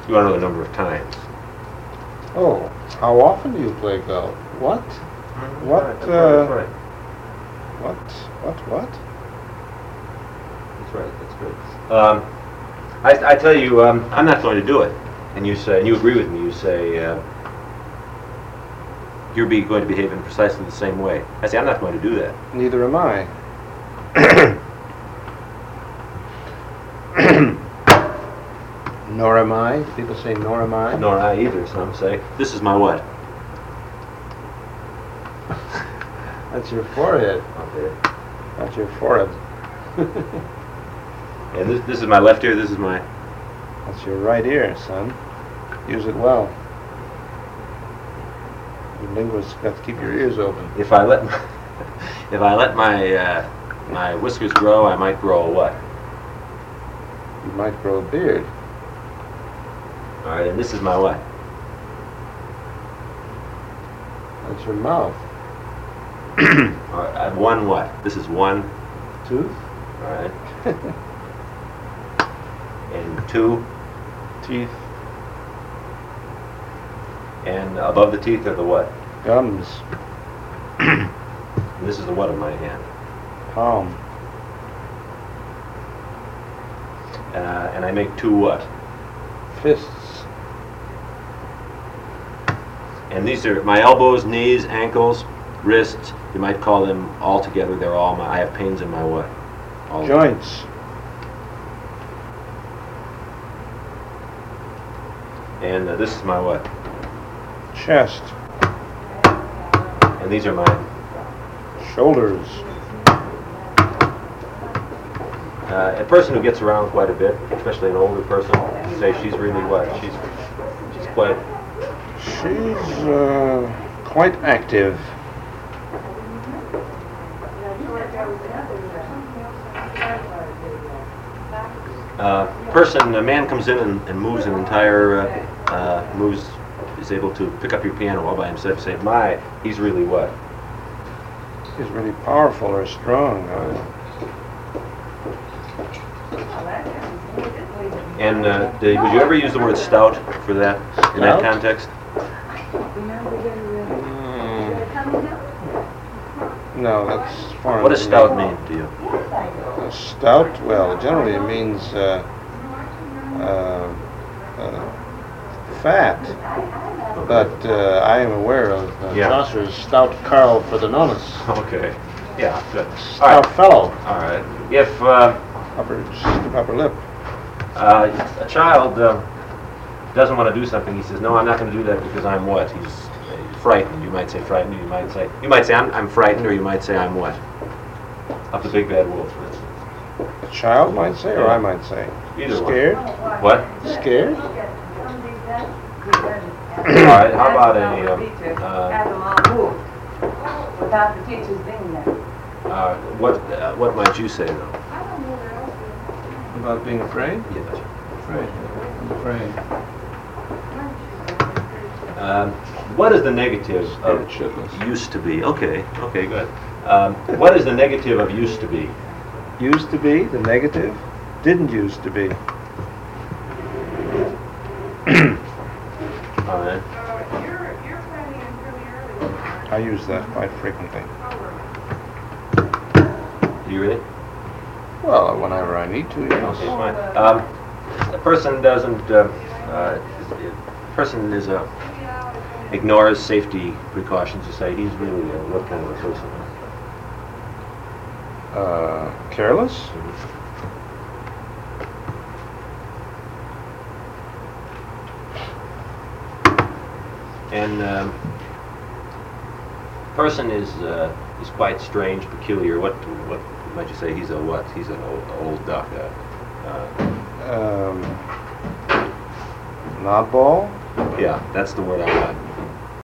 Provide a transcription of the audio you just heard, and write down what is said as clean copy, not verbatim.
You want to know the number of times. Oh, how often do you play golf? What? What? That's right. What? That's right. That's great. I tell you, I'm not going to do it, and you say, and you agree with me. You say you're going to behave in precisely the same way. I say I'm not going to do that. Neither am I. Nor am I. People say nor am I. Nor I either. Some say this is my what? That's your forehead. Okay. That's your forehead. And this is my left ear. This is my. That's your right ear, son. Use it well. You linguists got to keep your ears open. If I let my my whiskers grow, I might grow a what? You might grow a beard. All right, and this is my what? That's your mouth. All right, I have one what? This is one Tooth. All right. And two Teeth. And above the teeth are the what? Gums. And this is the what of my hand. Palm. And I make two what? Fists. And these are my elbows, knees, ankles, wrists. You might call them all together. They're all my. I have pains in my what? All Joints. And this is my what? Chest. And these are my. Shoulders. A person who gets around quite a bit, especially an older person, say she's really what? She's quite. She's quite active. A man comes in and moves an entire, is able to pick up your piano all by himself. Say, he's really what? He's really powerful or strong. And would you ever use the word stout for that in that context? No, that's foreign. What does stout mean to you? Stout? Well, generally it means fat. But I am aware of Chaucer's stout Carl Ferdinandus. Okay. Yeah, good. Stout fellow. All right. If upper lip. A child doesn't want to do something, he says, "No, I'm not going to do that because I'm what?" He's frightened. You might say frightened. You might say I'm frightened, or you might say I'm what? Of the big bad wolf, for instance. A child might say, or I might say. Either Scared? One. What? Scared? All right. How about without the teachers being there. what might you say though? About being afraid? Yes. Afraid. I'm afraid. What is the negative of shitless. used to be? Okay, good. What is the negative of used to be? Used to be, the negative, didn't used to be. All right. I use that quite frequently. Do you really? Well, whenever I need to, yes. Okay, fine. A person doesn't. Person is ignores safety precautions. You say he's really what kind of a person? Careless? And person is quite strange, peculiar. What might you say? He's a what? He's an old duck. An oddball? Yeah, that's the word I want.